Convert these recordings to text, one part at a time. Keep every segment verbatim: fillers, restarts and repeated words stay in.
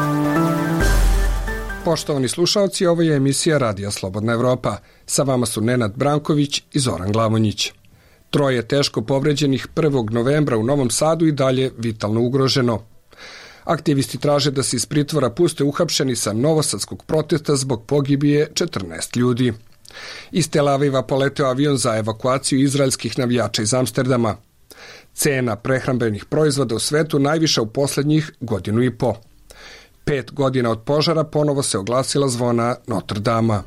Poštovani slušalci, ovo je emisija Radija Slobodna Evropa. Sa vama su Nenad Branković i Zoran Glavonjić. Troje teško povređenih prvog novembra u Novom Sadu i dalje vitalno ugroženo. Aktivisti traže da se iz pritvora puste uhapšeni sa novosadskog protesta zbog pogibije četrnaest ljudi. Iz Tel Aviva poleteo avion za evakuaciju izraelskih navijača iz Amsterdama. Cena prehrambenih proizvoda u svetu najviša u posljednjih godinu i po. Pet godina od požara ponovo se oglasila zvona Notre Dama.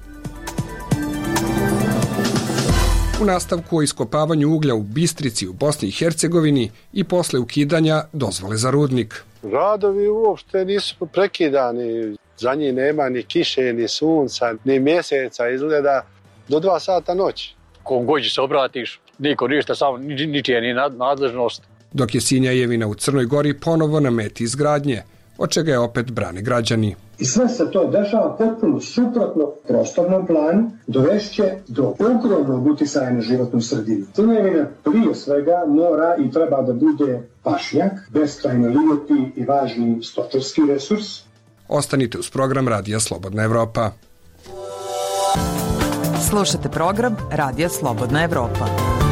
U nastavku o iskopavanju uglja u Bistrici u Bosni i Hercegovini i posle ukidanja dozvole za rudnik. Radovi uopšte nisu prekidani. Za njih nema ni kiše, ni sunca, ni mjeseca, izgleda do dva sata noći. Kom god se obratiš, niko ništa, samo ničije ni nadležnost. Dok je Sinjajevina u Crnoj Gori ponovo na meti izgradnje, od čega je opet brane građani. I sve se to dešava potpuno suprotno prostornom planu, dovešće do ogromnog uticaja na životnu sredinu. Crnjevina prije svega mora i treba da bude pašnjak, beskrajno lijepi i važni stočarski resurs. Ostanite uz program Radija Slobodna Evropa. Slušate program Radija Slobodna Evropa.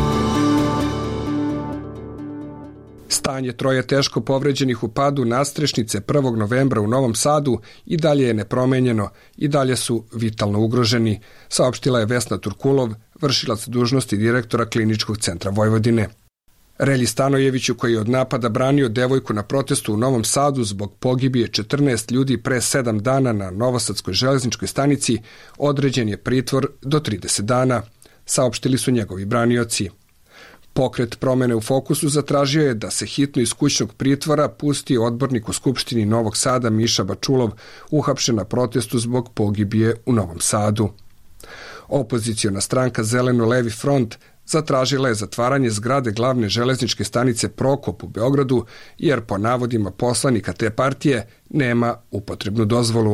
Stanje troje teško povređenih u padu nadstrešnice prvog novembra u Novom Sadu i dalje je nepromenjeno, i dalje su vitalno ugroženi, saopštila je Vesna Turkulov, vršilac dužnosti direktora Kliničkog centra Vojvodine. Relji Stanojeviću, koji je od napada branio devojku na protestu u Novom Sadu zbog pogibije četrnaest ljudi pre sedam dana na Novosadskoj železničkoj stanici, određen je pritvor do trideset dana, saopštili su njegovi branioci. Pokret Promene u fokusu zatražio je da se hitno iz kućnog pritvora pusti odbornik u Skupštini Novog Sada Miša Bačulov, uhapšen na protestu zbog pogibije u Novom Sadu. Opoziciona stranka Zeleno-levi front zatražila je zatvaranje zgrade glavne železničke stanice Prokop u Beogradu, jer po navodima poslanika te partije nema upotrebnu dozvolu.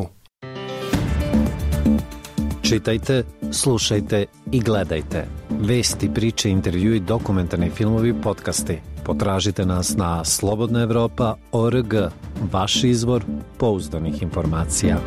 Čitajte, slušajte i gledajte. Vesti, priče, intervjui, dokumentarni filmovi, podcasti. Potražite nas na slobodna evropa tačka org, vaš izvor pouzdanih informacija.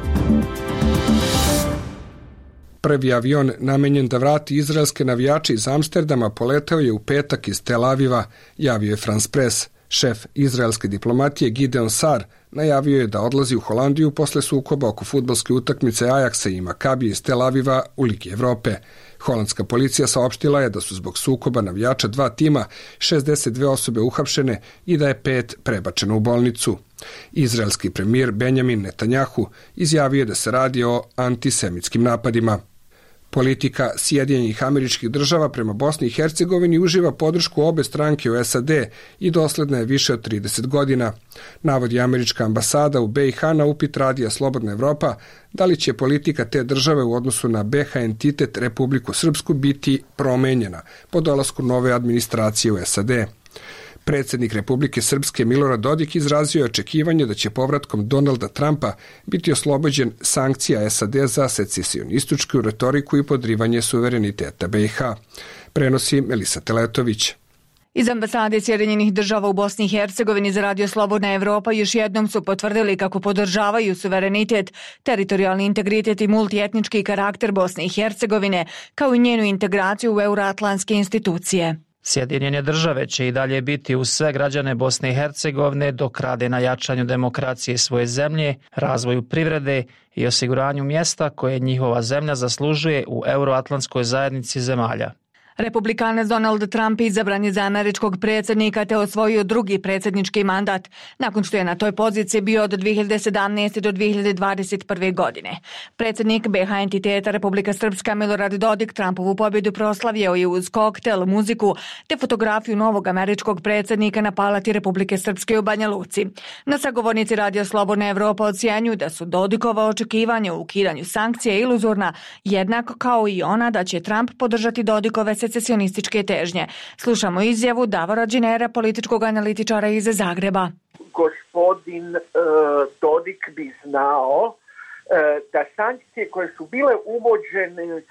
Prvi avion namenjen da vrati izraelske navijače iz Amsterdama poletao je u petak iz Tel Aviva, javio je France Press. Šef izraelske diplomatije Gideon Sar najavio je da odlazi u Holandiju posle sukoba oko fudbalske utakmice Ajaksa i Makabije iz Tel Aviva u Ligi Evrope. Holandska policija saopštila je da su zbog sukoba navijača dva tima šezdeset dve osobe uhapšene i da je pet prebačeno u bolnicu. Izraelski premijer Benjamin Netanjahu izjavio je da se radi o antisemitskim napadima. Politika Sjedinjenih Američkih Država prema Bosni i Hercegovini uživa podršku obe stranke u S A D i dosledna je više od trideset godina. Navodi američka ambasada u B i H na upit Radija Slobodna Evropa da li će politika te države u odnosu na B H entitet Republiku Srpsku biti promenjena po dolasku nove administracije u S A D. Predsjednik Republike Srpske Milorad Dodik izrazio je očekivanje da će povratkom Donalda Trumpa biti oslobođen sankcija S A D za secesionističku retoriku i podrivanje suvereniteta B i H. Prenosi Melisa Teletović. Iz ambasade Sjedinjenih država u Bosni i Hercegovini za Radio Slobodna Evropa još jednom su potvrdili kako podržavaju suverenitet, teritorijalni integritet i multietnički karakter Bosne i Hercegovine, kao i njenu integraciju u euroatlantske institucije. Sjedinjene države će i dalje biti uz sve građane Bosne i Hercegovine dok rade na jačanju demokracije svoje zemlje, razvoju privrede i osiguranju mjesta koje njihova zemlja zaslužuje u euroatlantskoj zajednici zemalja. Republikanac Donald Trump izabran je za američkog predsjednika te osvojio drugi predsjednički mandat, nakon što je na toj poziciji bio od dvije hiljade sedamnaeste. do dvije hiljade dvadeset prve. godine. Predsjednik B H entiteta Republika Srpska Milorad Dodik Trumpovu pobjedu proslavio je uz koktel, muziku te fotografiju novog američkog predsjednika na palati Republike Srpske u Banja Luci. Na sagovornici Radio Slobodna Evropa ocjenjuju da su Dodikova očekivanja u ukidanju sankcija iluzorna, jednako kao i ona da će Trump podržati Dodikove secesionističke težnje. Slušamo izjavu Davora Đinera, političkog analitičara iz Zagreba. Gospodin e, Dodik bi znao e, da sankcije koje su bile uvođene e,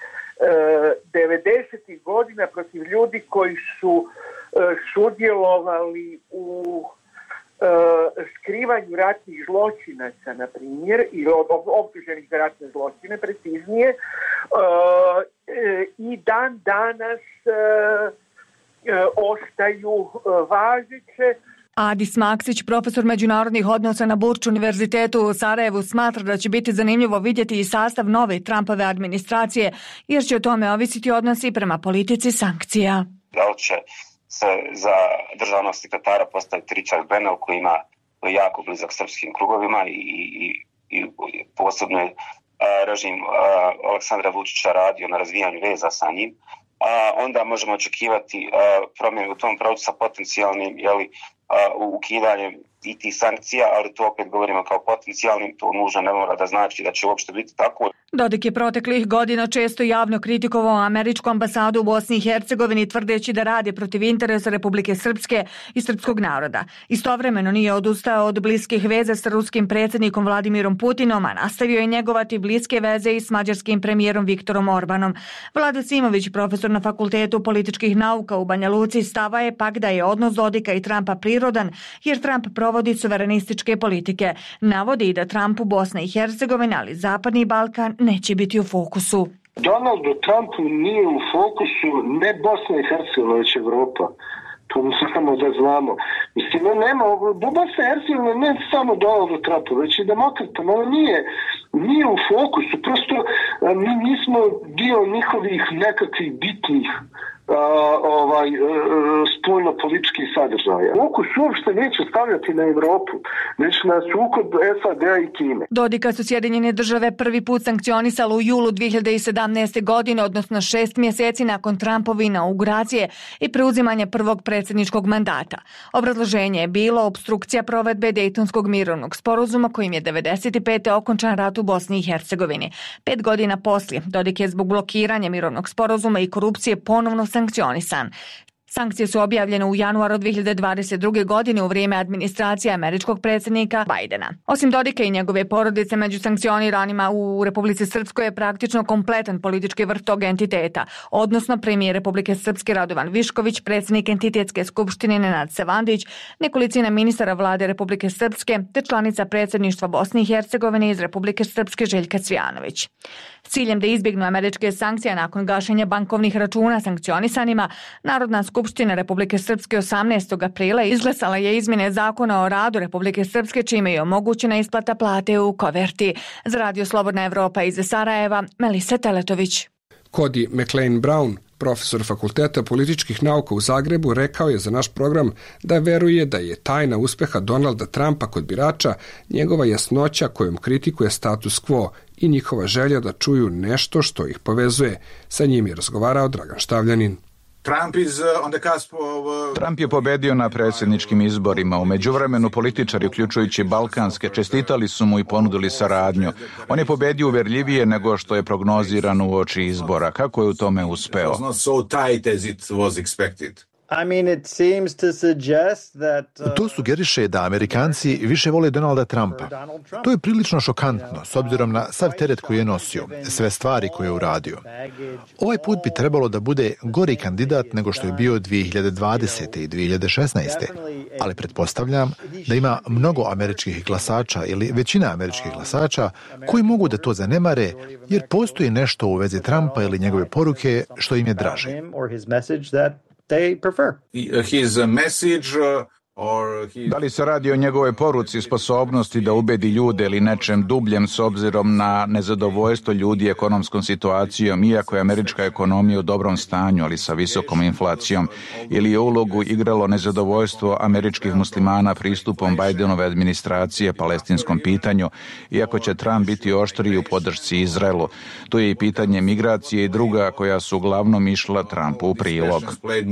devedesetih godina protiv ljudi koji su e, sudjelovali u e, skrivanju ratnih zločinaca, na primjer, ili optuženih za ratne zločine, preciznije, i dan danas ostaju važeće. Adis Maksić, profesor međunarodnih odnosa na Burč univerzitetu u Sarajevu, smatra da će biti zanimljivo vidjeti i sastav nove Trumpove administracije, jer će o tome ovisiti odnosi prema politici sankcija. Da li će se za državnog sekretara postaviti Richard Bennell, koji ima koji je jako blizak srpskim krugovima i, i, i posebno je režim Aleksandra Vučića radio na razvijanju veza sa njim. A onda možemo očekivati promjene u tom pravcu sa potencijalnim, jeli, ukidanjem i tih sankcija, ali to opet govorimo kao potencijalnim, to nužno ne mora da znači da će uopšte biti tako. Dodik je proteklih godina često javno kritikovao američku ambasadu u Bosni i Hercegovini, tvrdeći da radi protiv interesa Republike Srpske i srpskog naroda. Istovremeno nije odustao od bliskih veza sa ruskim predsjednikom Vladimirom Putinom, a nastavio je njegovati bliske veze i s mađarskim premijerom Viktorom Orbanom. Vlado Simović, profesor na Fakultetu političkih nauka u Banja Luci, stava je pak da je odnos Dodika i Trumpa prirodan, jer Trump provodi suverenističke politike. Navodi da Trumpu Bosna i Hercegovina, ali Zapadni Balkan neće biti u fokusu. Donaldu Trumpu nije u fokusu ne Bosna i Hercegovina, već Evropa. To samo da znamo. Mislim, nema, Bosna i Hercegovina ne samo Donaldu Trumpu, već i demokratama, ono nije, nije u fokusu. Prosto mi nismo dio njihovih nekakvih bitnih Uh, ovaj, uh, spoljno političkih sadržaja. Fokus uopšte neće stavljati na Evropu, već na sukob S A D-a i Kine. Dodika su Sjedinjene države prvi put sankcionisali u julu dvije hiljade sedamnaeste. godine, odnosno šest mjeseci nakon Trumpove inauguracije i preuzimanja prvog predsjedničkog mandata. Obrazloženje je bilo opstrukcija provedbe Dejtonskog mirovnog sporazuma, kojim je devedeset pete okončan rat u Bosni i Hercegovini. Pet godina poslije, Dodik je zbog blokiranja mirovnog sporazuma i korupcije ponovno sankcionisan. Sankcije su objavljene u januaru dvije hiljade dvadeset druge. godine u vrijeme administracije američkog predsjednika Bajdena. Osim Dodika i njegove porodice, među sankcioniranima u Republici Srpskoj je praktično kompletan politički vrh tog entiteta, odnosno premijer Republike Srpske Radovan Višković, predsjednik entitetske skupštine Nenad Sevandić, nekolicina ministara vlade Republike Srpske te članica predsjedništva Bosne i Hercegovine iz Republike Srpske Željka Cvijanović. S ciljem da izbjegnu američke sankcije nakon gašenja bankovnih računa sankcionisanima, Narodna skupština Republike Srpske osamnaestog aprila izglasala je izmjene zakona o radu Republike Srpske, čime je omogućena isplata plate u koverti. Za Radio Slobodna Evropa iz Sarajeva, Melisa Teletović. Cody McLean Brown, profesor Fakulteta političkih nauka u Zagrebu, rekao je za naš program da veruje da je tajna uspjeha Donalda Trumpa kod birača njegova jasnoća kojom kritikuje status quo i njihova želja da čuju nešto što ih povezuje. Sa njim je razgovarao Dragan Štavljanin. Trump, is on the cusp of... Trump je pobedio na predsjedničkim izborima. U međuvremenu političari, uključujući balkanske, čestitali su mu i ponudili saradnju. On je pobedio uverljivije nego što je prognozirano uoči izbora. Kako je u tome uspeo? I mean, it seems to suggest that, uh, to sugeriše da Amerikanci više vole Donalda Trumpa. To je prilično šokantno, s obzirom na sav teret koji je nosio, sve stvari koje je uradio. Ovaj put bi trebalo da bude gori kandidat nego što je bio dvije hiljade dvadesete. i dvije hiljade šesnaeste. Ali pretpostavljam da ima mnogo američkih glasača ili većina američkih glasača koji mogu da to zanemare, jer postoji nešto u vezi Trumpa ili njegove poruke što im je draže. they prefer. His message uh, Da li se radi o njegove poruci, sposobnosti da ubedi ljude ili nečem dubljem s obzirom na nezadovoljstvo ljudi ekonomskom situacijom, iako je američka ekonomija u dobrom stanju, ali sa visokom inflacijom, ili je ulogu igralo nezadovoljstvo američkih muslimana pristupom Bajdenove administracije palestinskom pitanju, iako će Trump biti oštriji u podršci Izraelu. Tu je i pitanje migracije i druga koja su uglavnom išla Trumpu u prilog.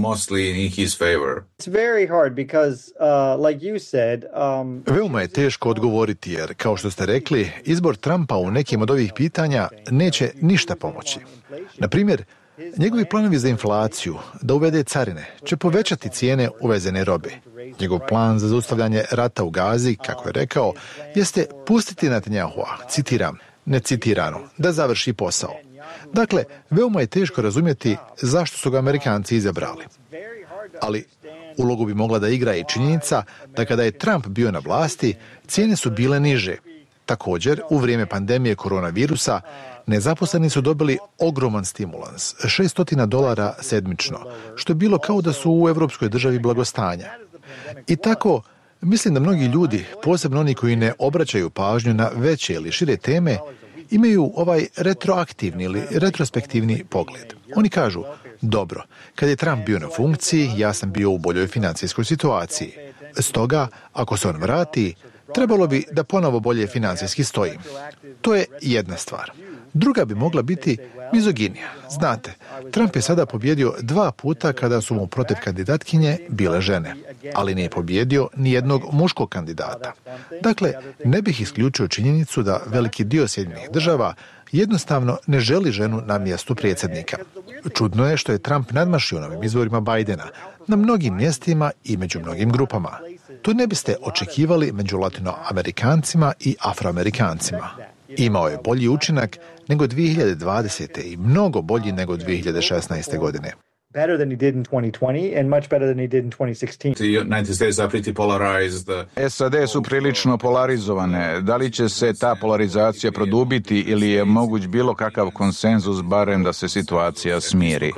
It's very hard because Uh, like you said, um, Veoma je teško odgovoriti jer, kao što ste rekli, izbor Trumpa u nekim od ovih pitanja neće ništa pomoći. Na primjer, njegovi planovi za inflaciju, da uvede carine, će povećati cijene uvezene robe. Njegov plan za zaustavljanje rata u Gazi, kako je rekao, jeste pustiti Netanjahua, citiram, necitirano, da završi posao. Dakle, veoma je teško razumjeti zašto su ga Amerikanci izabrali. Ali Ulogu bi mogla da igra i činjenica da kada je Trump bio na vlasti, cijene su bile niže. Također, u vrijeme pandemije koronavirusa, nezaposleni su dobili ogroman stimulans, šessto dolara sedmično, što je bilo kao da su u evropskoj državi blagostanja. I tako, mislim da mnogi ljudi, posebno oni koji ne obraćaju pažnju na veće ili šire teme, imaju ovaj retroaktivni ili retrospektivni pogled. Oni kažu, dobro, kad je Trump bio na funkciji, ja sam bio u boljoj financijskoj situaciji. Stoga, ako se on vrati, trebalo bi da ponovo bolje financijski stoji. To je jedna stvar. Druga bi mogla biti mizoginija. Znate, Trump je sada pobjedio dva puta kada su mu protiv kandidatkinje bile žene, ali nije pobjedio ni jednog muškog kandidata. Dakle, ne bih isključio činjenicu da veliki dio Sjedinjenih država jednostavno ne želi ženu na mjestu predsjednika. Čudno je što je Trump nadmašio novim izborima Bidena na mnogim mjestima i među mnogim grupama. To ne biste očekivali među latinoamerikancima i afroamerikancima. Imao je bolji učinak nego dvije hiljade dvadesete. i mnogo bolji nego dvije hiljade šesnaeste. godine. Better than he did in twenty twenty and much better than he did in twenty sixteen. The United States are pretty polarized. S A D su prilično polarizovane. Da li će se ta polarizacija produbiti ili je moguć bilo kakav konsenzus barem da se situacija smiri?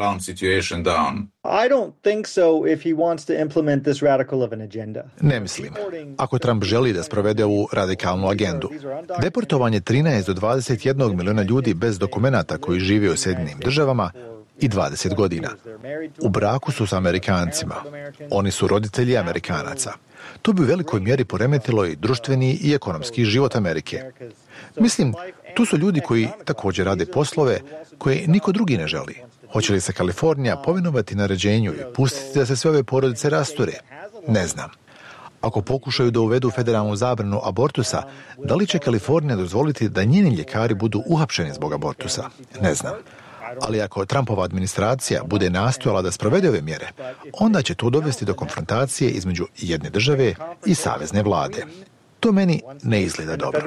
I don't think so if he wants to implement this radical of an agenda. Ne mislim. Ako Trump želi da sprovede ovu radikalnu agendu. Deportovanje trinaest do dvadeset jedan miliona ljudi bez dokumenata koji žive u Sjedinjenim državama i dvadeset godina. U braku su s Amerikancima. Oni su roditelji Amerikanaca. To bi u velikoj mjeri poremetilo i društveni i ekonomski život Amerike. Mislim, tu su ljudi koji također rade poslove koje niko drugi ne želi. Hoće li se Kalifornija povinovati naređenju i pustiti da se sve ove porodice rasture? Ne znam. Ako pokušaju da uvedu federalnu zabranu abortusa, da li će Kalifornija dozvoliti da njeni ljekari budu uhapšeni zbog abortusa? Ne znam. Ali ako Trumpova administracija bude nastojala da sprovede ove mjere, onda će to dovesti do konfrontacije između jedne države i savezne vlade. To meni ne izgleda dobro.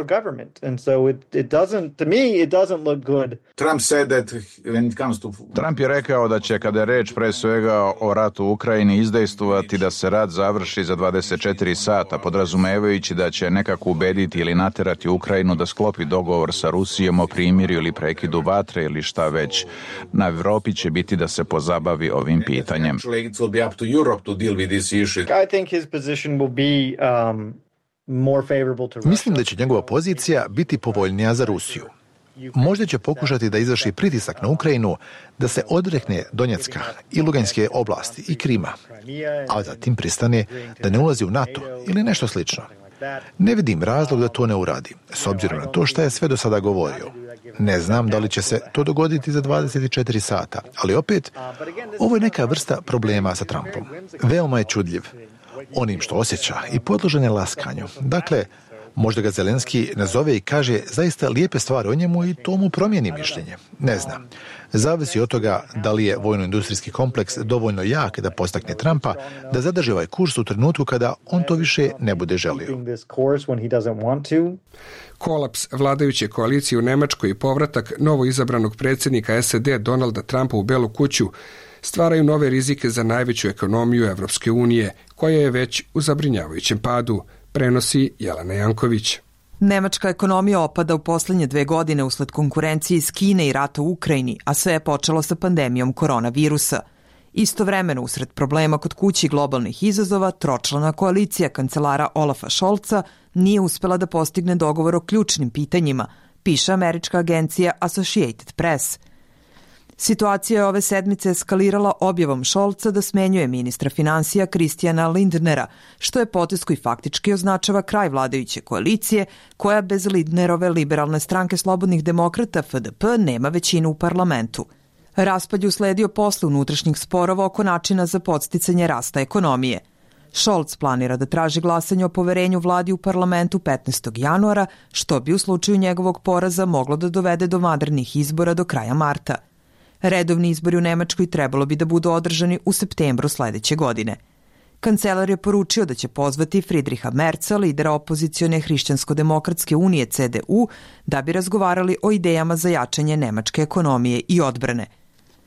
Trump je rekao da će, kada je reč pre svega o ratu u Ukrajini, izdejstvovati da se rat završi za dvadeset četiri sata, podrazumevajući da će nekako ubediti ili naterati Ukrajinu da sklopi dogovor sa Rusijom o primirju ili prekidu vatre ili šta već. Na Evropi će biti da se pozabavi ovim pitanjem. I think his position will be um... Mislim da će njegova pozicija biti povoljnija za Rusiju. Možda će pokušati da izvrši pritisak na Ukrajinu da se odrekne Donjecka i Luganske oblasti i Krima, a zatim pristane da ne ulazi u NATO ili nešto slično. Ne vidim razlog da to ne uradi, s obzirom na to što je sve do sada govorio. Ne znam da li će se to dogoditi za dvadeset četiri sata, ali opet, ovo je neka vrsta problema sa Trumpom. Veoma je čudljiv onim što osjeća i podložen je laskanju. Dakle, možda ga Zelenski nazove i kaže zaista lijepe stvari o njemu i to mu promijeni mišljenje. Ne znam. Zavisi od toga da li je vojno-industrijski kompleks dovoljno jak da postakne Trumpa da zadrži ovaj kurs u trenutku kada on to više ne bude želio. Kolaps vladajuće koalicije u Nemačkoj i povratak novo izabranog predsjednika S A D Donalda Trumpa u Belu kuću stvaraju nove rizike za najveću ekonomiju Evropske unije, koja je već u zabrinjavajućem padu, prenosi Jelena Janković. Nemačka ekonomija opada u posljednje dve godine usled konkurencije iz Kine i rata u Ukrajini, a sve je počelo sa pandemijom koronavirusa. Istovremeno, usred problema kod kući globalnih izazova, tročlana koalicija kancelara Olafa Scholza nije uspela da postigne dogovor o ključnim pitanjima, piše američka agencija Associated Press. Situacija je ove sedmice eskalirala objavom Scholza da smenjuje ministra finansija Kristijana Lindnera, što je potez koji faktički označava kraj vladajuće koalicije, koja bez Lindnerove liberalne stranke slobodnih demokrata F D P nema većinu u parlamentu. Raspad je usledio posle unutrašnjih sporova oko načina za podsticanje rasta ekonomije. Scholz planira da traži glasanje o poverenju vladi u parlamentu petnaestog januara, što bi u slučaju njegovog poraza moglo da dovede do vanrednih izbora do kraja marta. Redovni izbori u Nemačkoj trebalo bi da budu održani u septembru sledeće godine. Kancelar je poručio da će pozvati Friedricha Merza, lidera opozicione Hrišćansko-demokratske unije C D U, da bi razgovarali o idejama za jačanje nemačke ekonomije i odbrane.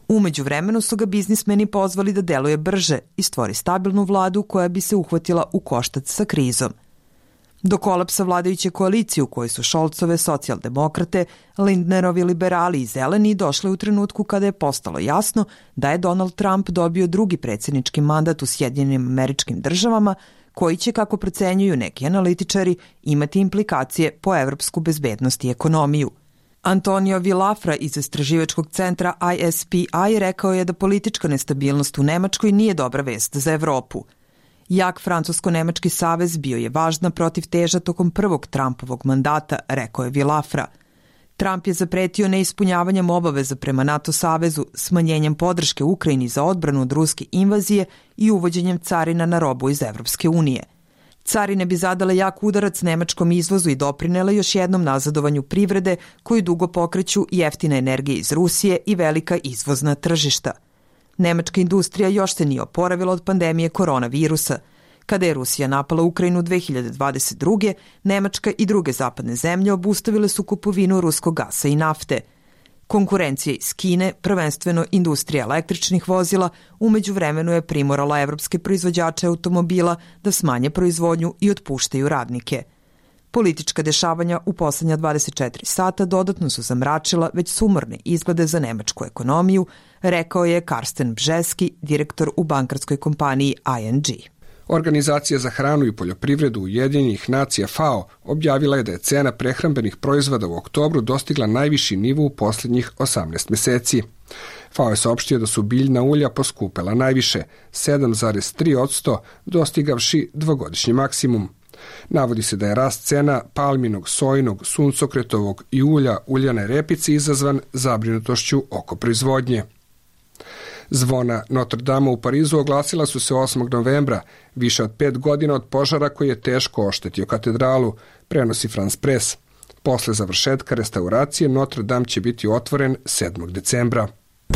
Umeđu vremenu su ga biznismeni pozvali da deluje brže i stvori stabilnu vladu koja bi se uhvatila u koštac sa krizom. Do kolapsa vladajuće koalicije u kojoj su Šolcove socijaldemokrate, Lindnerovi liberali i zeleni došle u trenutku kada je postalo jasno da je Donald Trump dobio drugi predsjednički mandat u Sjedinjenim Američkim Državama, koji će, kako procenjuju neki analitičari, imati implikacije po evropsku bezbednost i ekonomiju. Antonio Villafra iz istraživačkog centra I S P I rekao je da politička nestabilnost u Nemačkoj nije dobra vest za Evropu. Jak francusko-nemački savez bio je važna protivteža tokom prvog Trumpovog mandata, rekao je Villafra. Trump je zapretio neispunjavanjem obaveza prema NATO savezu, smanjenjem podrške Ukrajini za odbranu od ruske invazije i uvođenjem carina na robu iz Evropske unije. Carine bi zadale jak udarac nemačkom izvozu i doprinele još jednom nazadovanju privrede koju dugo pokreću jeftina energija iz Rusije i velika izvozna tržišta. Nemačka industrija još se nije oporavila od pandemije koronavirusa. Kada je Rusija napala Ukrajinu dve hiljade dvadeset druge. Nemačka i druge zapadne zemlje obustavile su kupovinu ruskog gasa i nafte. Konkurencija iz Kine, prvenstveno industrija električnih vozila, umeđu vremenu je primorala evropske proizvođače automobila da smanje proizvodnju i otpuštaju radnike. Politička dešavanja u poslednja dvadeset četiri sata dodatno su zamračila već sumorne izglede za nemačku ekonomiju, rekao je Karsten Bžeski, direktor u bankarskoj kompaniji I N G. Organizacija za hranu i poljoprivredu Ujedinjenih nacija F A O objavila je da je cena prehrambenih proizvoda u oktobru dostigla najviši nivo u posljednjih osamnaest meseci. F A O je saopštio da su biljna ulja poskupela najviše, sedam zarez tri posto, dostigavši dvogodišnji maksimum. Navodi se da je rast cena palminog, sojnog, suncokretovog i ulja uljane repice izazvan zabrinutošću oko proizvodnje. Zvona Notre Dame u Parizu oglasila su se osmog novembra, više od pet godina od požara koji je teško oštetio katedralu, prenosi France Press. Posle završetka restauracije Notre Dame će biti otvoren sedmog decembra.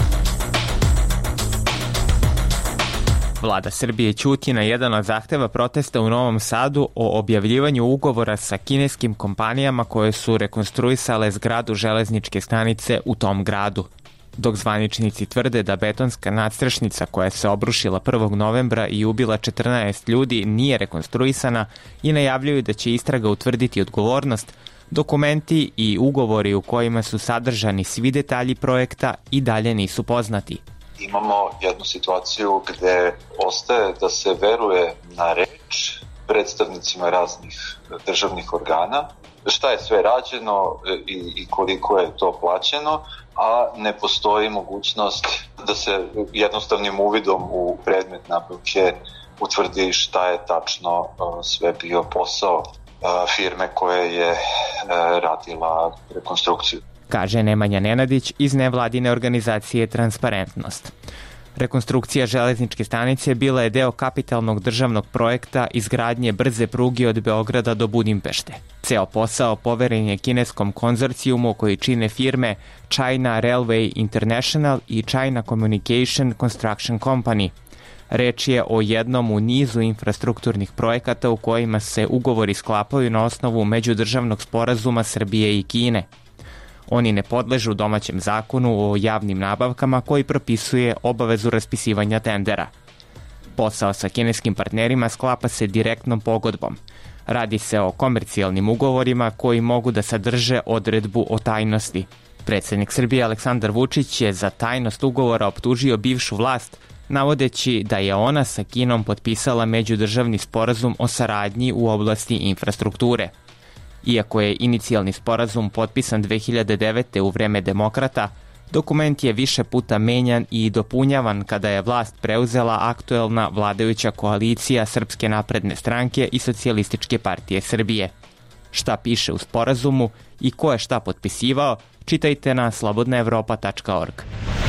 Vlada Srbije ćuti na jedan od zahteva protesta u Novom Sadu o objavljivanju ugovora sa kineskim kompanijama koje su rekonstruisale zgradu železničke stanice u tom gradu. Dok zvaničnici tvrde da betonska nadstrešnica koja se obrušila prvog novembra i ubila četrnaest ljudi nije rekonstruisana i najavljuju da će istraga utvrditi odgovornost, dokumenti i ugovori u kojima su sadržani svi detalji projekta i dalje nisu poznati. Imamo jednu situaciju gde ostaje da se veruje na reč predstavnicima raznih državnih organa, šta je sve rađeno i, i koliko je to plaćeno, a ne postoji mogućnost da se jednostavnim uvidom u predmet nabavke utvrdi šta je tačno sve bio posao firme koja je radila rekonstrukciju. Kaže Nemanja Nenadić iz nevladine organizacije Transparentnost. Rekonstrukcija železničke stanice bila je deo kapitalnog državnog projekta izgradnje brze pruge od Beograda do Budimpešte. Ceo posao poveren je kineskom konzorcijumu koji čine firme China Railway International i China Communication Construction Company. Reč je o jednom u nizu infrastrukturnih projekata u kojima se ugovori sklapaju na osnovu međudržavnog sporazuma Srbije i Kine. Oni ne podležu domaćem zakonu o javnim nabavkama koji propisuje obavezu raspisivanja tendera. Posao sa kineskim partnerima sklapa se direktnom pogodbom. Radi se o komercijalnim ugovorima koji mogu da sadrže odredbu o tajnosti. Predsjednik Srbije Aleksandar Vučić je za tajnost ugovora optužio bivšu vlast, navodeći da je ona sa Kinom potpisala međudržavni sporazum o saradnji u oblasti infrastrukture. Iako je inicijalni sporazum potpisan dve hiljade devete. u vreme demokrata, dokument je više puta menjan i dopunjavan kada je vlast preuzela aktuelna vladajuća koalicija Srpske napredne stranke i Socijalističke partije Srbije. Šta piše u sporazumu i ko je šta potpisivao, čitajte na slobodna evropa tačka org.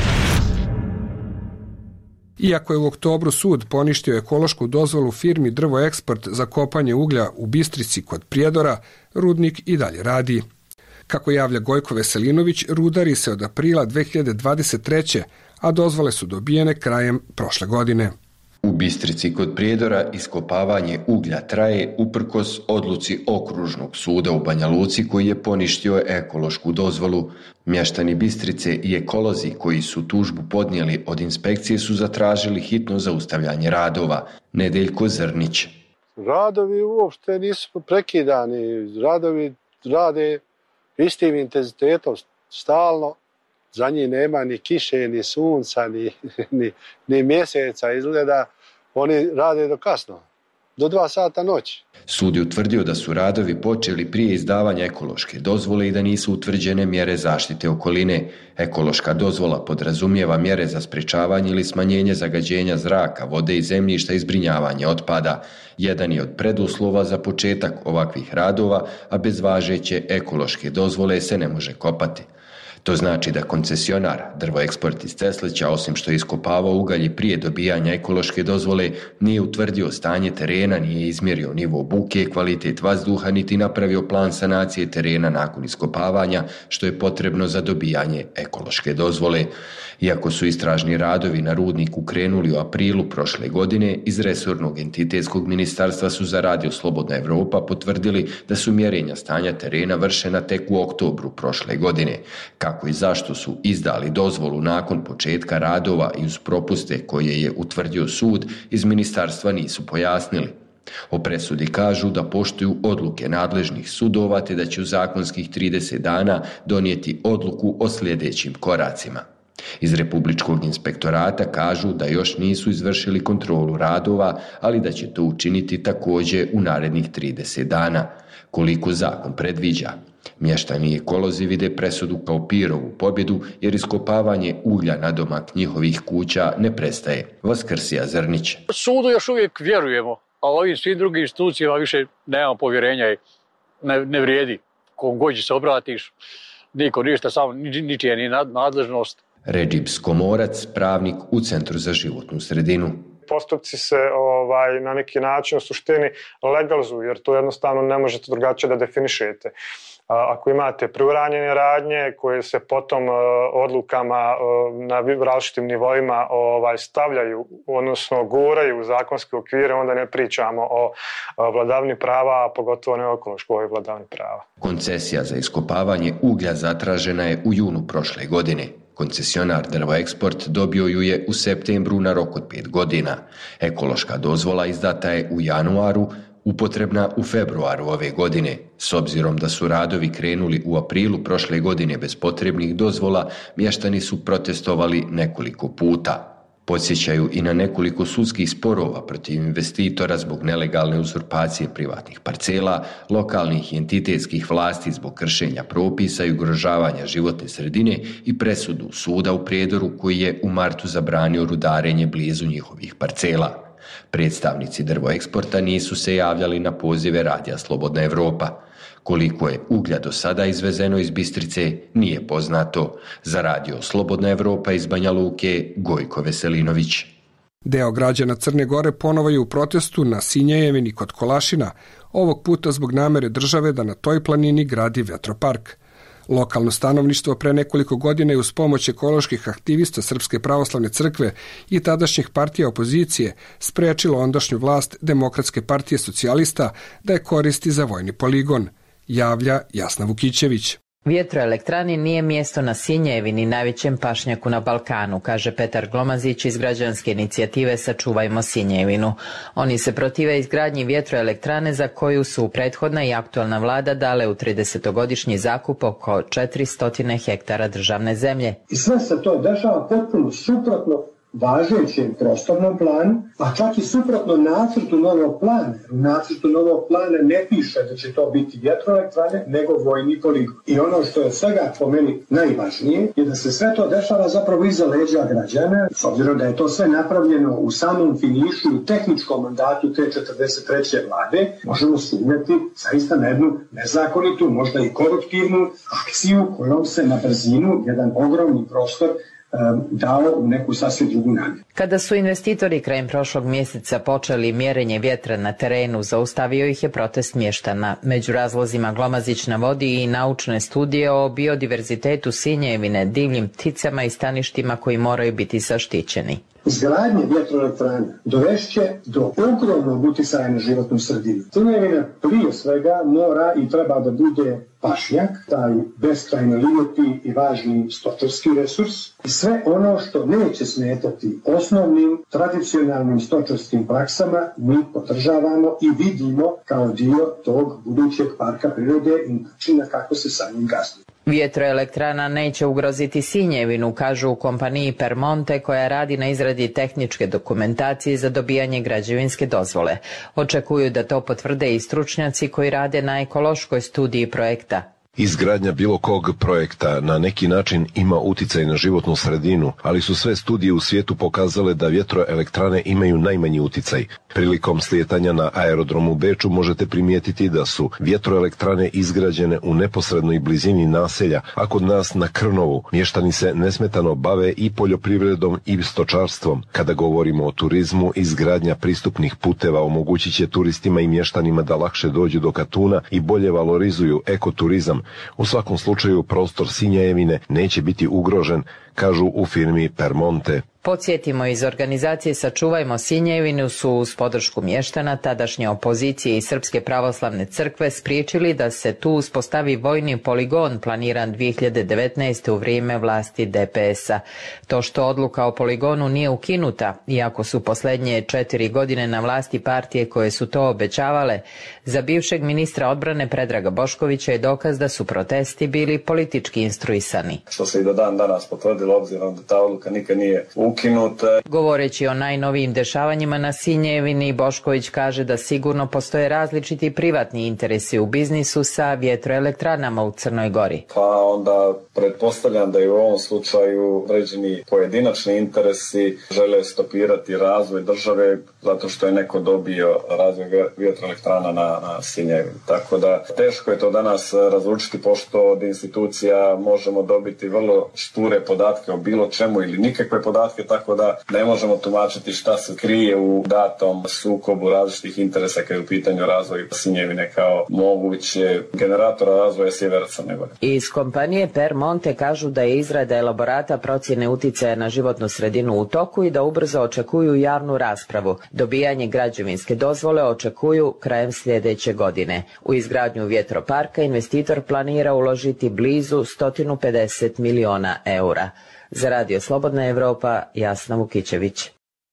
Iako je u oktobru sud poništio ekološku dozvolu firmi Drvo Eksport za kopanje uglja u Bistrici kod Prijedora, rudnik i dalje radi. Kako javlja Gojko Veselinović, rudari se od aprila dve hiljade dvadeset treće. a dozvole su dobijene krajem prošle godine. U Bistrici kod Prijedora iskopavanje uglja traje uprkos odluci Okružnog suda u Banja Luci koji je poništio ekološku dozvolu. Mještani Bistrice i ekolozi koji su tužbu podnijeli od inspekcije su zatražili hitno zaustavljanje radova. Nedeljko Zrnić. Radovi uopšte nisu prekidani. Radovi rade istim intenzitetom stalno. Za njih nema ni kiše, ni sunca, ni, ni, ni mjeseca izgleda. Oni rade do kasno, do dva sata noći. Sud je utvrdio da su radovi počeli prije izdavanja ekološke dozvole i da nisu utvrđene mjere zaštite okoline. Ekološka dozvola podrazumijeva mjere za sprječavanje ili smanjenje zagađenja zraka, vode i zemljišta i zbrinjavanje otpada. Jedan je od preduslova za početak ovakvih radova, a bez važeće ekološke dozvole se ne može kopati. To znači da koncesionar Drvoeksport iz Ceslića, osim što je iskopavao ugalj prije dobijanja ekološke dozvole, nije utvrdio stanje terena, nije izmjerio nivo buke, kvalitet vazduha, niti napravio plan sanacije terena nakon iskopavanja, što je potrebno za dobijanje ekološke dozvole. Iako su istražni radovi na rudniku krenuli u aprilu prošle godine, iz resornog entitetskog ministarstva su za Radio Slobodna Evropa potvrdili da su mjerenja stanja terena vršena tek u oktobru prošle godine. Kako i zašto su izdali dozvolu nakon početka radova i uz propuste koje je utvrdio sud, iz ministarstva nisu pojasnili. O presudi kažu da poštuju odluke nadležnih sudova te da će u zakonskih trideset dana donijeti odluku o sljedećim koracima. Iz Republičkog inspektorata kažu da još nisu izvršili kontrolu radova, ali da će to učiniti također u narednih trideset dana, koliko zakon predviđa. Mještani i ekolozi vide presudu kao Pirovu pobjedu jer iskopavanje uglja nadomak njihovih kuća ne prestaje. Vaskrsija Zrnić. Sudu još uvijek vjerujemo, a ovim svim drugim institucijama više nemamo povjerenja i ne, ne vrijedi. Kom god se obratiš, niko ništa, samo ničije ni nadležnost. Redžib Skomorac, pravnik u Centru za životnu sredinu. Postupci se ovaj, na neki način u suštini legalizuju, jer to jednostavno ne možete drugačije da definišete. Ako imate preuranjene radnje koje se potom odlukama na različitim nivoima ovaj, stavljaju, odnosno guraju u zakonske okvire, onda ne pričamo o vladavini prava, a pogotovo ne o ekološkoj vladavini prava. Koncesija za iskopavanje uglja zatražena je u junu prošle godine. Koncesionar Drvoeksport dobio ju je u septembru na rok od pet godina. Ekološka dozvola izdata je u januaru, upotrebna u februaru ove godine. S obzirom da su radovi krenuli u aprilu prošle godine bez potrebnih dozvola, mještani su protestovali nekoliko puta. Podsjećaju i na nekoliko sudskih sporova protiv investitora zbog nelegalne uzurpacije privatnih parcela, lokalnih i entitetskih vlasti zbog kršenja propisa i ugrožavanja životne sredine i presudu suda u Prijedoru koji je u martu zabranio rudarenje blizu njihovih parcela. Predstavnici Drvoeksporta nisu se javljali na pozive Radija Slobodna Evropa. Koliko je uglja do sada izvezeno iz Bistrice, nije poznato. Za Radio Slobodna Evropa iz Banja Luke, Gojko Veselinović. Deo građana Crne Gore ponovo je u protestu na Sinjejevini kod Kolašina, ovog puta zbog namere države da na toj planini gradi vetropark. Lokalno stanovništvo pre nekoliko godina je uz pomoć ekoloških aktivista Srpske pravoslavne crkve i tadašnjih partija opozicije sprečilo ondašnju vlast Demokratske partije socijalista da je koristi za vojni poligon, javlja Jasna Vukićević. Vjetroelektrani nije mjesto na Sinjevini, najvećem pašnjaku na Balkanu, kaže Petar Glomazić iz građanske inicijative Sačuvajmo Sinjevinu. Oni se protive izgradnji vjetroelektrane za koju su prethodna i aktualna vlada dale u tridesetogodišnji zakup oko četiristo hektara državne zemlje. I sve se to dešava potpuno suprotno važećem prostornom planu, a čak i suprotno nacrtu novog plana. U nacrtu novog plana ne piše da će to biti vjetroelektrane, nego vojni poligon. I ono što je svega po meni najvažnije je da se sve to dešava zapravo iza leđa građana, s obzirom da je to sve napravljeno u samom finišu u tehničkom mandatu te četrdeset treće vlade, možemo sumnjati zaista na jednu nezakonitu, možda i koruptivnu akciju kojom se na brzinu jedan ogromni prostor dao u neku sasvim drugu namjeru. Kada su investitori krajem prošlog mjeseca počeli mjerenje vjetra na terenu, zaustavio ih je protest mještana. Među razlozima Glomazić navodi i naučne studije o biodiverzitetu Sinjevine, divljim pticama i staništima koji moraju biti zaštićeni. Izgradnje vjetroelektrana dovešće do ogromnog uticaja na životnu sredinu. Crnevina prije svega mora i treba da bude pašnjak, taj beskrajno lijepi i važni stočarski resurs i sve ono što neće smetati osnovnim tradicionalnim stočarskim praksama mi podržavamo i vidimo kao dio tog budućeg parka prirode i načina kako se sa njim gazduje. Vjetroelektrana neće ugroziti Sinjevinu, kažu u kompaniji Permonte koja radi na izradi tehničke dokumentacije za dobijanje građevinske dozvole. Očekuju da to potvrde i stručnjaci koji rade na ekološkoj studiji projekta. Izgradnja bilo kog projekta na neki način ima uticaj na životnu sredinu, ali su sve studije u svijetu pokazale da vjetroelektrane imaju najmanji uticaj. Prilikom slijetanja na aerodromu u Beču možete primijetiti da su vjetroelektrane izgrađene u neposrednoj blizini naselja, a kod nas na Krnovu mještani se nesmetano bave i poljoprivredom i stočarstvom. Kada govorimo o turizmu, izgradnja pristupnih puteva omogućit će turistima i mještanima da lakše dođu do Katuna i bolje valorizuju ekoturizam. U svakom slučaju prostor Sinjevine neće biti ugrožen, kažu u firmi Permonte. Podsjetimo, iz organizacije Sačuvajmo Sinjevinu su uz podršku mještana tadašnje opozicije i Srpske pravoslavne crkve spriječili da se tu uspostavi vojni poligon planiran dvije hiljade devetnaeste. u vrijeme vlasti D P S-a. To što odluka o poligonu nije ukinuta, iako su posljednje četiri godine na vlasti partije koje su to obećavale, za bivšeg ministra odbrane Predraga Boškovića je dokaz da su protesti bili politički instruisani. Što se i do dan danas potvrdilo, obzirom da ta odluka nikad nije ukinuta. Govoreći o najnovijim dešavanjima na Sinjevini, Bošković kaže da sigurno postoje različiti privatni interesi u biznisu sa vjetroelektranama u Crnoj Gori. Pa onda pretpostavljam da i u ovom slučaju određeni pojedinačni interesi žele stopirati razvoj države zato što je neko dobio razvoj vjetroelektrana na, na Sinjevini. Tako da teško je to danas razlučiti, pošto od institucija možemo dobiti vrlo šture podatke o bilo čemu ili nikakve podatke, tako da ne možemo tumačiti šta se krije u datom sukobu različitih interesa kada je u pitanju razvoj Sinjevine kao moguće generatora razvoja sjevera Crne Gore. Iz kompanije Permonte kažu da je izrada elaborata procjene uticaja na životnu sredinu u toku i da ubrzo očekuju javnu raspravu. Dobijanje građevinske dozvole očekuju krajem sljedeće godine. U izgradnju vjetroparka investitor planira uložiti blizu sto pedeset miliona eura. Za Radio Slobodna Evropa, Jasna Vukićević.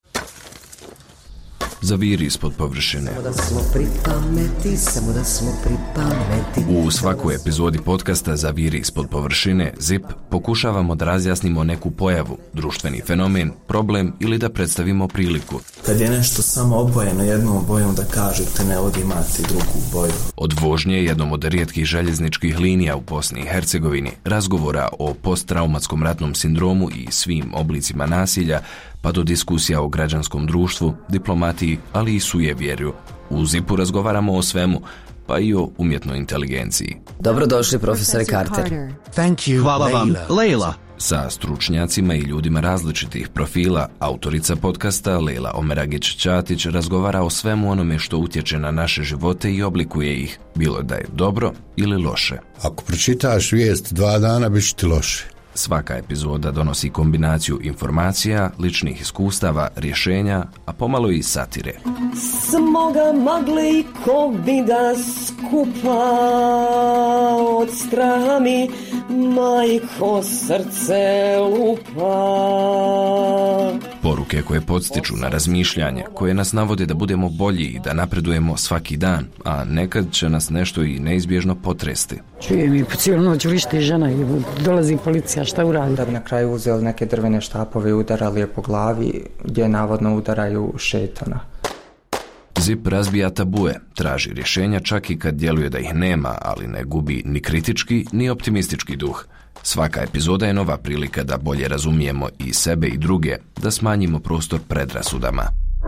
Zaviri ispod površine. Samo da smo pri pameti, samo da smo pri pameti. U svakoj epizodi podcasta Zaviri ispod površine, Zip, pokušavamo da razjasnimo neku pojavu, društveni fenomen, problem ili da predstavimo priliku. Kad je nešto samo obojeno jednom bojom, da kažete ne ovdje imate drugu boju. Od vožnje jednom od rijetkih željezničkih linija u Bosni i Hercegovini, razgovora o posttraumatskom ratnom sindromu i svim oblicima nasilja, pa do diskusija o građanskom društvu, diplomatiji, ali i sujevjerju. U Zipu razgovaramo o svemu, pa i o umjetnoj inteligenciji. Dobrodošli, profesore Carter. Thank you, Hvala vam, Leila. Sa stručnjacima i ljudima različitih profila, autorica podcasta Leila Omeragić-Ćatić razgovara o svemu onome što utječe na naše živote i oblikuje ih, bilo da je dobro ili loše. Ako pročitaš vijest dva dana, bit će ti loše. Svaka epizoda donosi kombinaciju informacija, ličnih iskustava, rješenja, a pomalo i satire. Smoga magle i kovida skupa od straha mi majko srce lupa. Poruke koje podstiču na razmišljanje, koje nas navode da budemo bolji i da napredujemo svaki dan, a nekad će nas nešto i neizbježno potresti. Čujem i po cijelu noć vrišti žena i dolazi policija, šta uradi? Da bi na kraju uzeli neke drvene štapove i udarali je po glavi, gdje navodno udaraju šetana. Zip razbija tabue, traži rješenja čak i kad djeluje da ih nema, ali ne gubi ni kritički ni optimistički duh. Svaka epizoda je nova prilika da bolje razumijemo i sebe i druge, da smanjimo prostor predrasudama.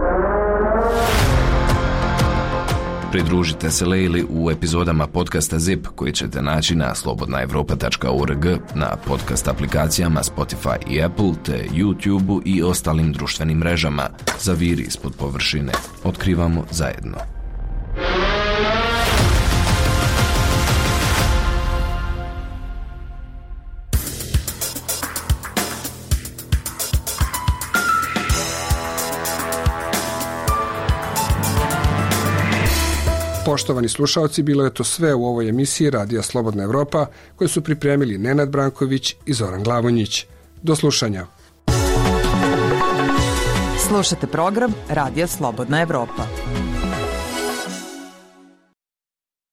Pridružite se Leili u epizodama podcasta Zip koji ćete naći na slobodna evropa tačka org, na podcast aplikacijama Spotify i Apple, te YouTube i ostalim društvenim mrežama. Zaviri ispod površine. Otkrivamo zajedno. Poštovani slušalci, bilo je to sve u ovoj emisiji Radija Slobodna Evropa koju su pripremili Nenad Branković i Zoran Glavonjić. Do slušanja. Slušate program Radija Slobodna Evropa.